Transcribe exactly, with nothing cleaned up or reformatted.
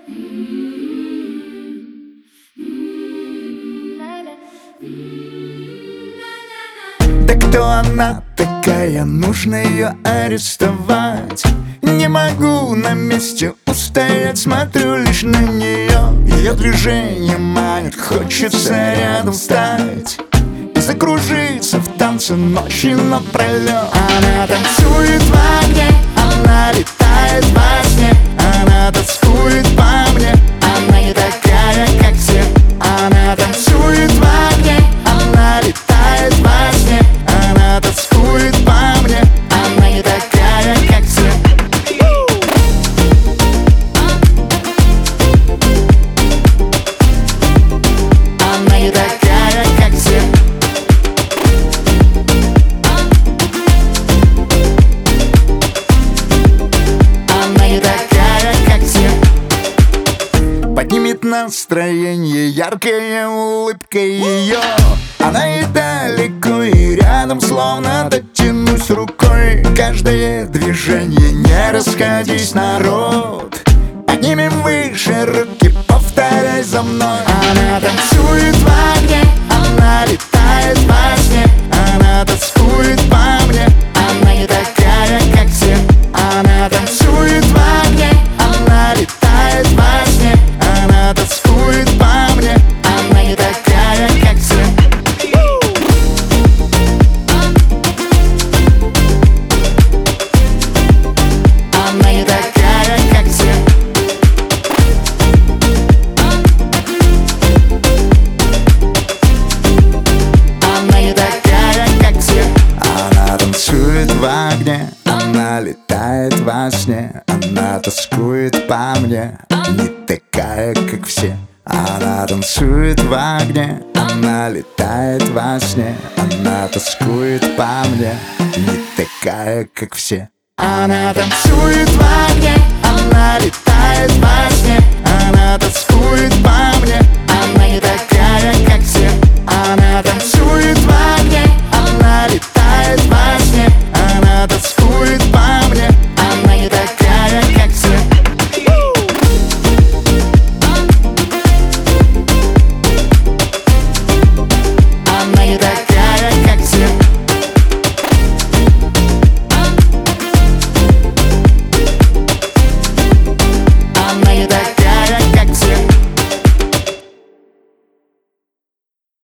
Да кто она такая, нужно ее арестовать. Не могу на месте устоять, смотрю лишь на нее. Ее движение манит, хочется рядом встать и закружиться в танце ночи напролет. Она танцует в огне, она летает во сне, она тоскует по мне, она не такая, как все. Она танцует в огне, она летает во сне, она тоскует по мне, она не такая, как все. Она не такая, как все. Она не такая, как все. Поднимет настроение яркая улыбка ее. Она и далеко, и рядом, словно дотянусь рукой. Каждое движение, не расходись, народ. Поднимем выше руки, повторяй за мной. Она танцует в огне, она летает во сне, она тоскует по мне, она не такая, как все. Она танцует в огне, она летает во сне, она тоскует по мне, она не такая, как все. Она не такая, как все. Она не такая, как все. Она танцует в огне, она летает во сне, она тоскует по мне, не такая, как все. Она танцует в огне, она летает во сне, она тоскует по мне, не такая, как все. Она танцует в огне, она летает во сне, она тоскует по мне, она не такая, как все. Она танцует в огне.